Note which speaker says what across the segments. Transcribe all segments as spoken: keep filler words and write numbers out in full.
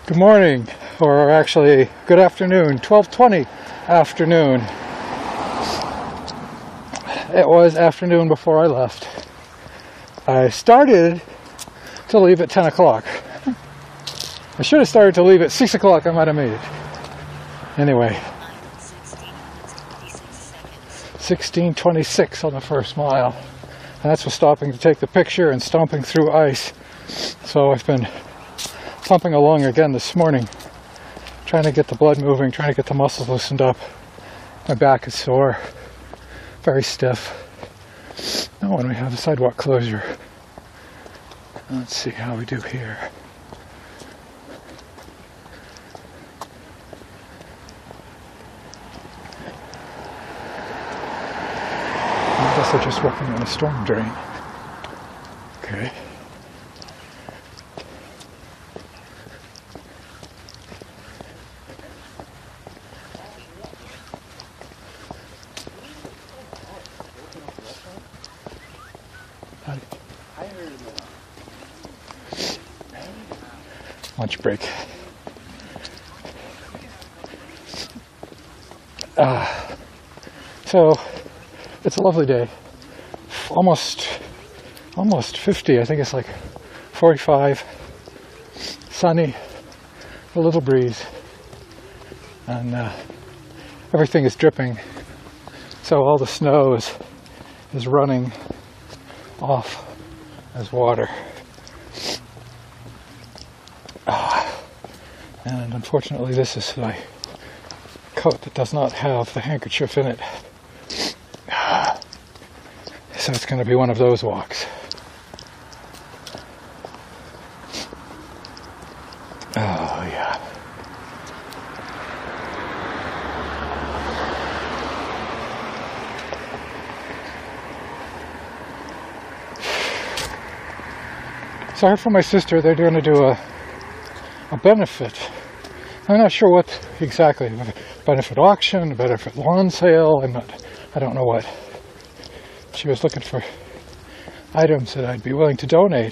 Speaker 1: Good morning, or actually good afternoon, twelve twenty afternoon. It was afternoon before I left. I started to leave at ten o'clock. I should have started to leave at six o'clock, I might have made it. Anyway, sixteen twenty-six on the first mile. And that's for stopping to take the picture and stomping through ice. So I've been pumping along again this morning, trying to get the blood moving, trying to get the muscles loosened up. My back is sore, very stiff. Now when we have a sidewalk closure, let's see how we do here. I guess they're just working on a storm drain. Okay. Lunch break. Uh, so it's a lovely day. Almost, almost fifty. I think it's like forty-five. Sunny, a little breeze, and uh, everything is dripping. So all the snow is is running off as water. And unfortunately this is my coat that does not have the handkerchief in it. So it's going to be one of those walks. Oh yeah. So I heard from my sister they're going to do a a benefit. I'm not sure what exactly. A benefit auction, a benefit lawn sale. I'm not. I don't know what. She was looking for items that I'd be willing to donate.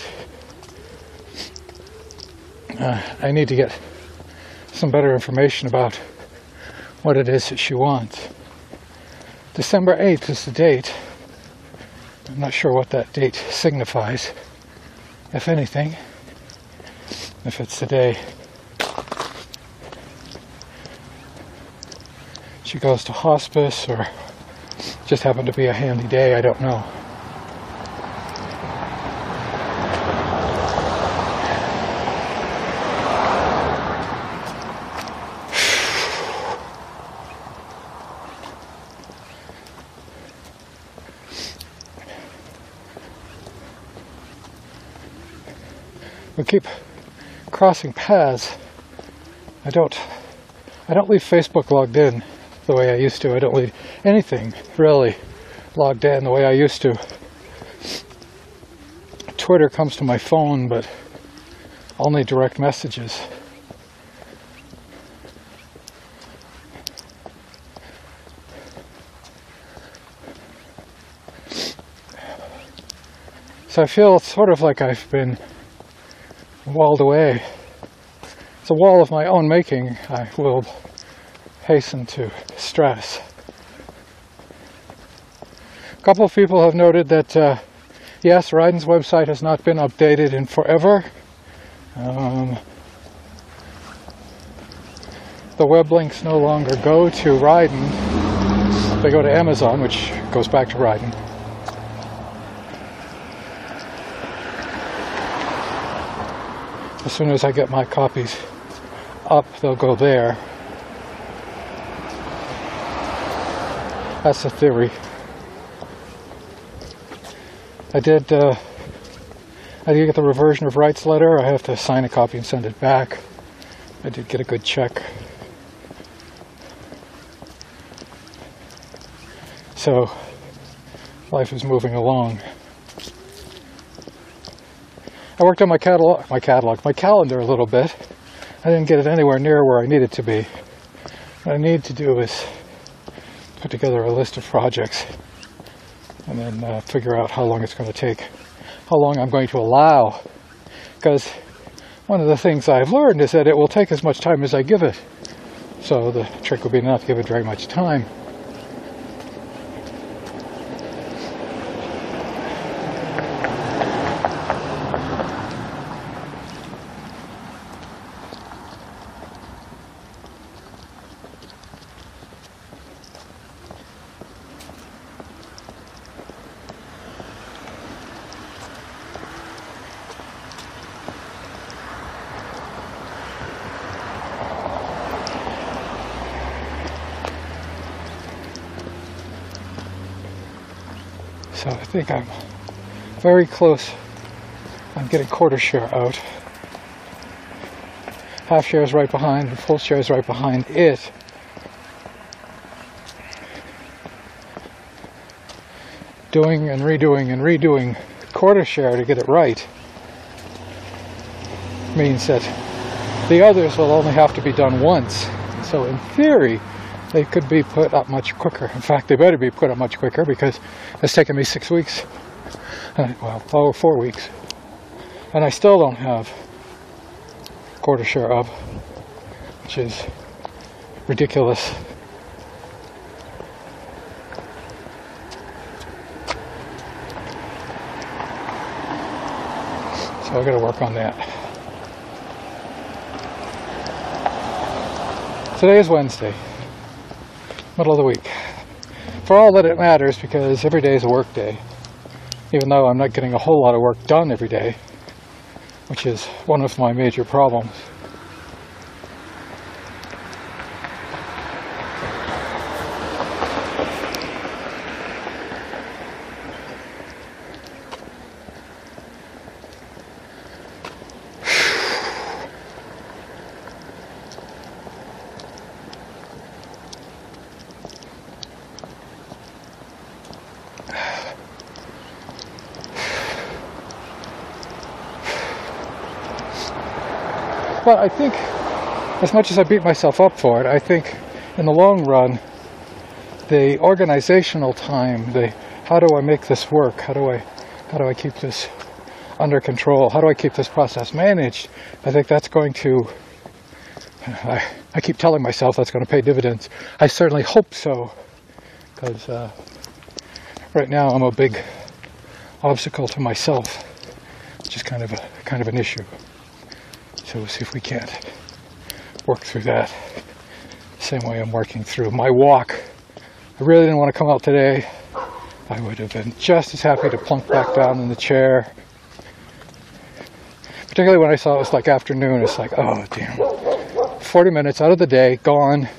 Speaker 1: Uh, I need to get some better information about what it is that she wants. December eighth is the date. I'm not sure what that date signifies, if anything. If it's the day she goes to hospice or just happened to be a handy day, I don't know. We keep crossing paths. I don't I don't leave Facebook logged in the way I used to. I don't leave anything really logged in the way I used to. Twitter comes to my phone, but only direct messages. So I feel sort of like I've been walled away. It's a wall of my own making, I will hasten to stress. A couple of people have noted that, uh, yes, Ryden's website has not been updated in forever. Um, the web links no longer go to Ryden. They go to Amazon, which goes back to Ryden. As soon as I get my copies up, they'll go there. That's the theory. I did, uh, I did get the reversion of rights letter. I have to sign a copy and send it back. I did get a good check. So, life is moving along. I worked on my catalog, my catalog, my calendar a little bit. I didn't get it anywhere near where I needed to be. What I need to do is put together a list of projects and then uh, figure out how long it's going to take, how long I'm going to allow, because one of the things I've learned is that it will take as much time as I give it. So the trick would be not to give it very much time. So I think I'm very close on getting quarter share out. Half share is right behind, and full share is right behind it. Doing and redoing and redoing quarter share to get it right means that the others will only have to be done once. So in theory, they could be put up much quicker. In fact, they better be put up much quicker because it's taken me six weeks. Uh, well, oh, four weeks. And I still don't have quarter share up, which is ridiculous. So I gotta work on that. Today is Wednesday. Middle of the week. For all that it matters, because every day is a work day, even though I'm not getting a whole lot of work done every day, which is one of my major problems. But I think, as much as I beat myself up for it, I think in the long run, the organizational time, the how do I make this work, how do I, how do I keep this under control, how do I keep this process managed, I think that's going to, I, I keep telling myself that's going to pay dividends. I certainly hope so, because uh, right now I'm a big obstacle to myself, which is kind of a, kind of an issue. So we'll see if we can't work through that same way I'm working through my walk. I really didn't want to come out today. I would have been just as happy to plunk back down in the chair. Particularly when I saw it was like afternoon, it's like, oh damn. forty minutes out of the day, gone.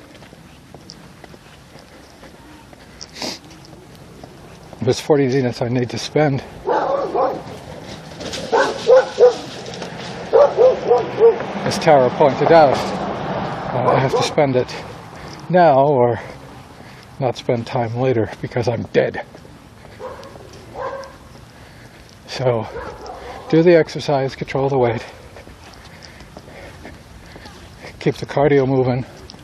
Speaker 1: There's forty minutes I need to spend. As Tara pointed out, uh, I have to spend it now or not spend time later because I'm dead. So, do the exercise, control the weight, keep the cardio moving,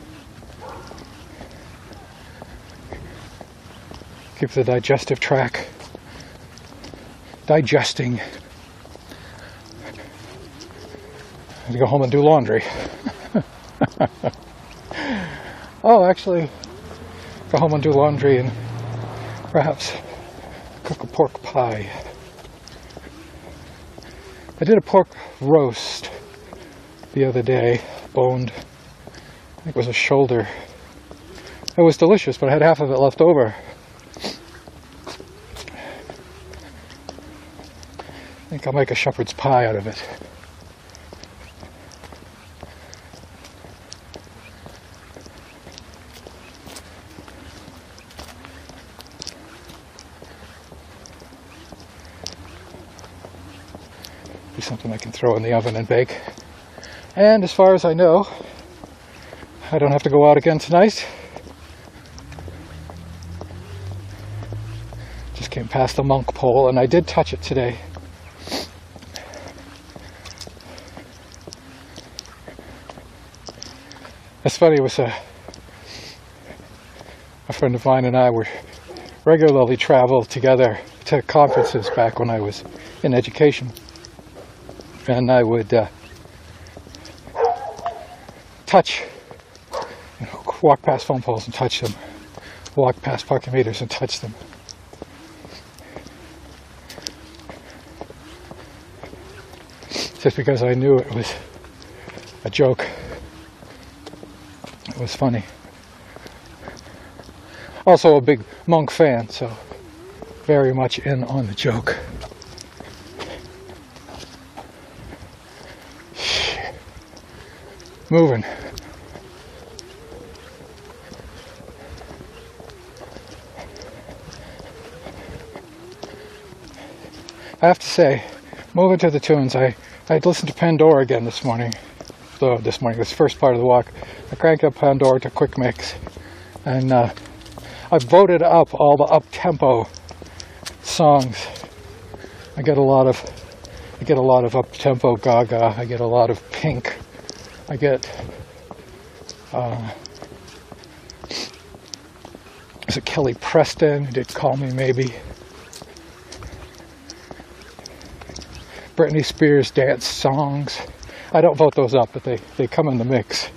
Speaker 1: keep the digestive tract digesting. I have to go home and do laundry. Oh, actually, go home and do laundry and perhaps cook a pork pie. I did a pork roast the other day, boned. I think it was a shoulder. It was delicious, but I had half of it left over. I think I'll make a shepherd's pie out of it. Be something I can throw in the oven and bake. And as far as I know, I don't have to go out again tonight. Just came past the monk pole, and I did touch it today. It's funny, it was a, a friend of mine and I were regularly traveled together to conferences back when I was in education. And I would uh, touch, you know, walk past phone poles and touch them, walk past parking meters and touch them. Just because I knew it was a joke. It was funny. Also a big Monk fan, so very much in on the joke. Moving. I have to say, moving to the tunes, I, I listened to Pandora again this morning. So this morning, this first part of the walk. I cranked up Pandora to quick mix. And uh, I voted up all the up-tempo songs. I get a lot of, I get a lot of up-tempo Gaga. I get a lot of Pink. I get, uh, is it Kelly Preston who did Call Me Maybe? Britney Spears dance songs. I don't vote those up, but they, they come in the mix.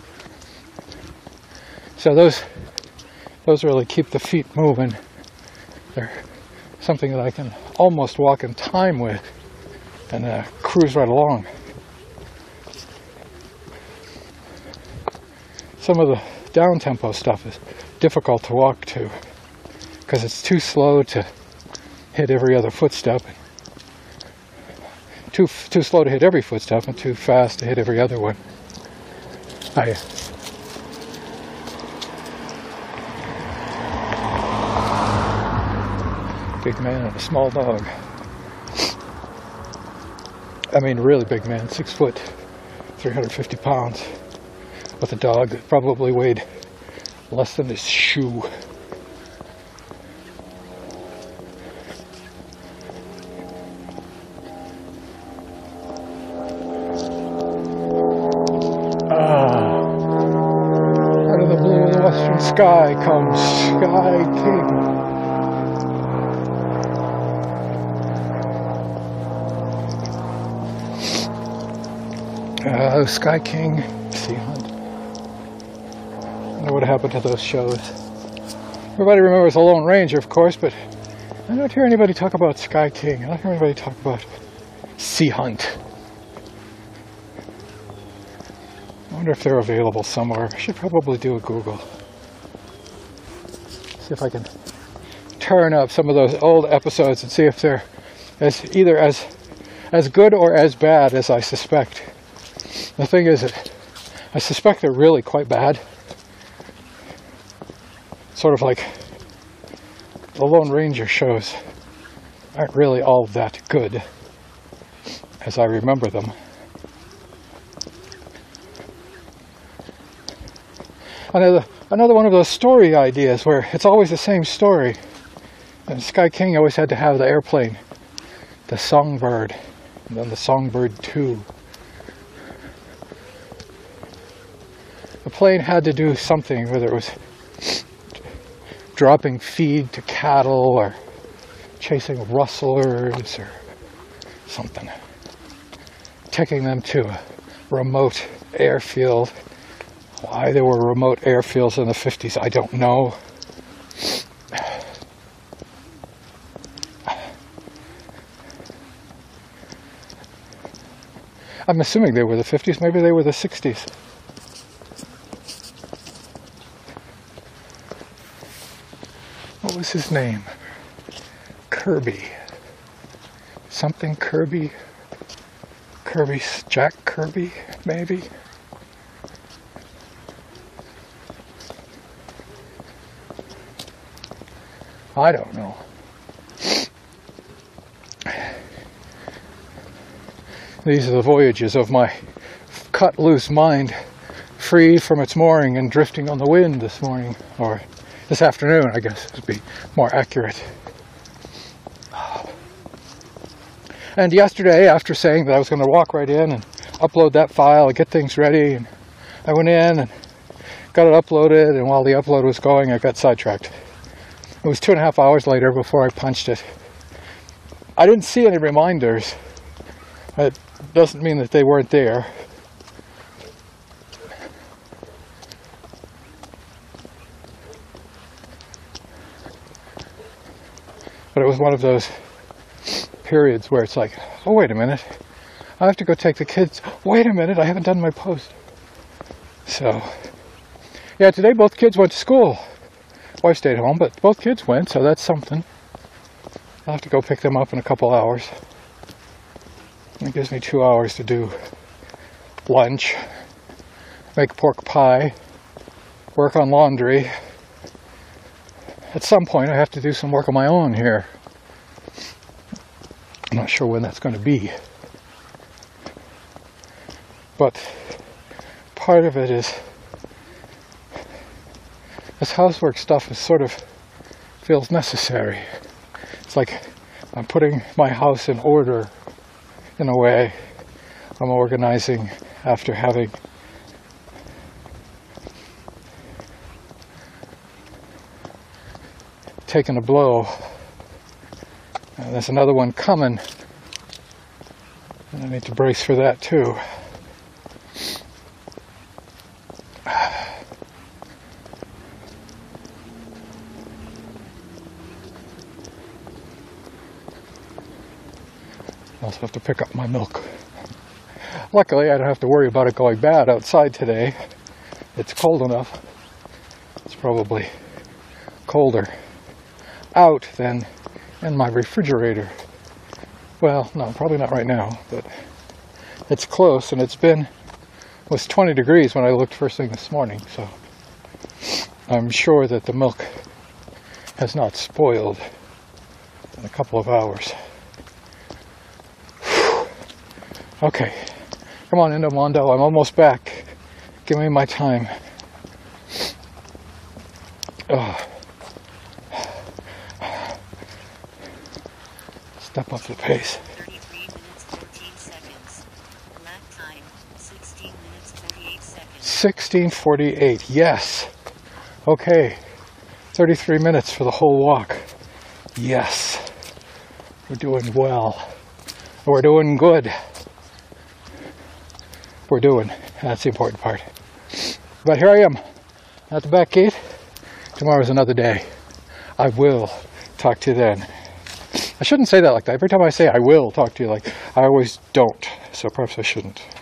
Speaker 1: So those those really keep the feet moving. They're something that I can almost walk in time with and uh, cruise right along. Some of the down-tempo stuff is difficult to walk to because it's too slow to hit every other footstep. Too, too slow to hit every footstep and too fast to hit every other one. I, big man and a small dog. I mean, really big man, six foot, three hundred fifty pounds, with a dog that probably weighed less than his shoe. Ah, out of the blue of the western sky comes Sky King. Uh, Sky King, Sea Hunt. I don't know what happened to those shows. Everybody remembers The Lone Ranger, of course, but I don't hear anybody talk about Sky King. I don't hear anybody talk about Sea Hunt. I wonder if they're available somewhere. I should probably do a Google. See if I can turn up some of those old episodes and see if they're as either as as good or as bad as I suspect. The thing is that I suspect they're really quite bad. Sort of like the Lone Ranger shows aren't really all that good as I remember them. Another, another one of those story ideas where it's always the same story. And Sky King always had to have the airplane, the Songbird, and then the Songbird two. The plane had to do something, whether it was dropping feed to cattle or chasing rustlers or something. Taking them to a remote airfield. Why there were remote airfields in the fifties, I don't know. I'm assuming they were the fifties, maybe they were the sixties. What was his name? Kirby. Something Kirby? Kirby, Jack Kirby, maybe? I don't know. These are the voyages of my cut loose mind, freed from its mooring and drifting on the wind this morning, or this afternoon, I guess would be more accurate. And yesterday, after saying that I was going to walk right in and upload that file and get things ready, and I went in and got it uploaded, and while the upload was going, I got sidetracked. It was two and a half hours later before I punched it. I didn't see any reminders. It doesn't mean that they weren't there. But it was one of those periods where it's like, oh, wait a minute. I have to go take the kids. Wait a minute, I haven't done my post. So, yeah, today both kids went to school. Wife stayed home, but both kids went, so that's something. I'll have to go pick them up in a couple hours. It gives me two hours to do lunch, make pork pie, work on laundry. At some point I have to do some work of my own here. I'm not sure when that's going to be. But part of it is this housework stuff is sort of feels necessary. It's like I'm putting my house in order in a way. I'm organizing after having taken a blow. And there's another one coming. And I need to brace for that too. I also have to pick up my milk. Luckily, I don't have to worry about it going bad outside today. It's cold enough. It's probably colder out than in my refrigerator. Well, no, probably not right now, but it's close, and it's been, it was twenty degrees when I looked first thing this morning, so I'm sure that the milk has not spoiled in a couple of hours. Okay, come on into Mondo. I'm almost back. Give me my time. Oh. Step up the pace.
Speaker 2: thirty-three minutes, fourteen seconds. Lap time, sixteen minutes, forty-eight seconds.
Speaker 1: sixteen forty-eight, yes. Okay, thirty-three minutes for the whole walk. Yes. We're doing well. We're doing good. We're doing. That's the important part. But here I am at the back gate. Tomorrow's another day. I will talk to you then. I shouldn't say that like that. Every time I say I will talk to you, like I always don't. So perhaps I shouldn't.